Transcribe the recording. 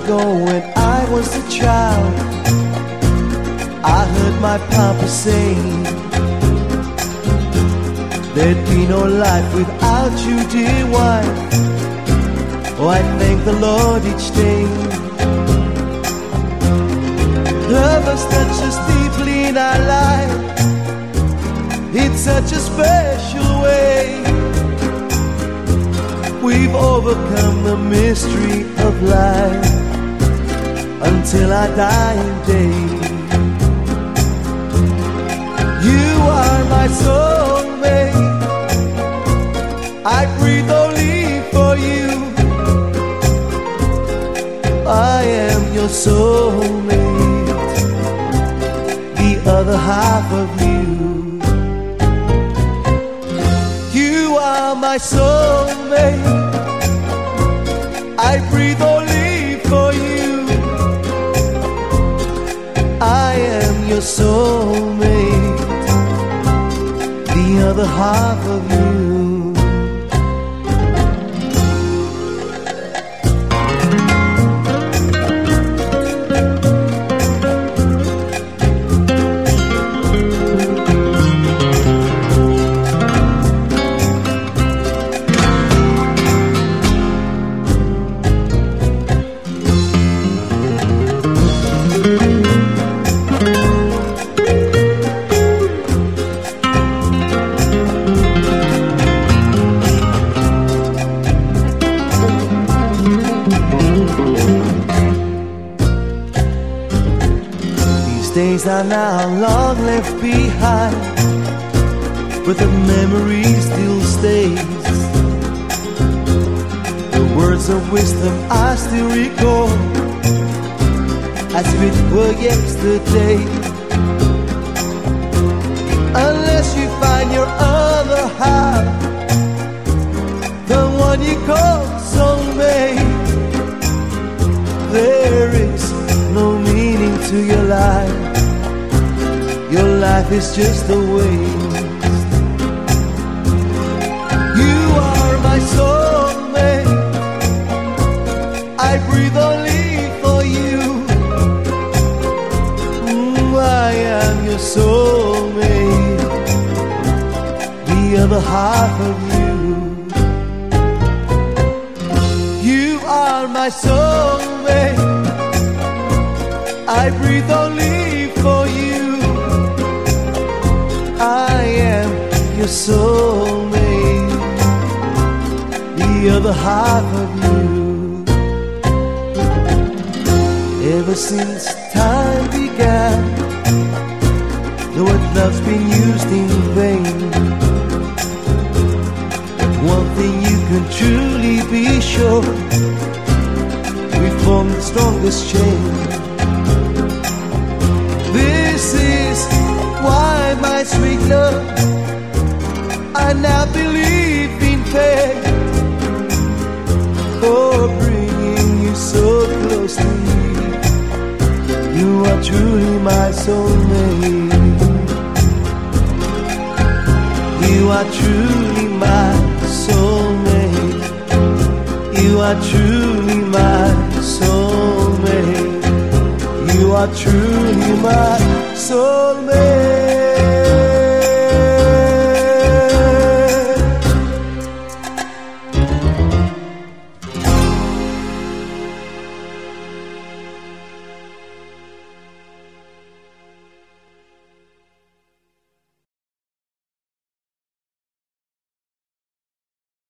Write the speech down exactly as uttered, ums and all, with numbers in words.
ago when I was a child, I heard my papa say there'd be no life without you, dear wife. Oh, I thank the Lord each day. Love has touched us deeply in our life in such a special way. We've overcome the mystery of life until our dying day. You are my soulmate. I breathe only for you. I am your soulmate, the other half of you. You are my soulmate. I breathe only for you. I am your soulmate, the other half of you. Days are now long left behind, but the memory still stays. The words of wisdom I still recall as if it were yesterday. Unless you find your other half, the one you call soulmate, there is no meaning to your life. Your life is just a waste. You are my soulmate. I breathe only for you. Mm, I am your soulmate, the other half of you. You are my soulmate. I breathe only for you. I am your soulmate, the other half of you. Ever since time began, the word love's been used in vain. But one thing you can truly be sure, we formed the strongest chain. This is why, my sweet love, I now believe in fate, for bringing you so close to me. You are truly my soulmate. You are truly my soulmate. You are truly my soulmate. You are truly my soulmate.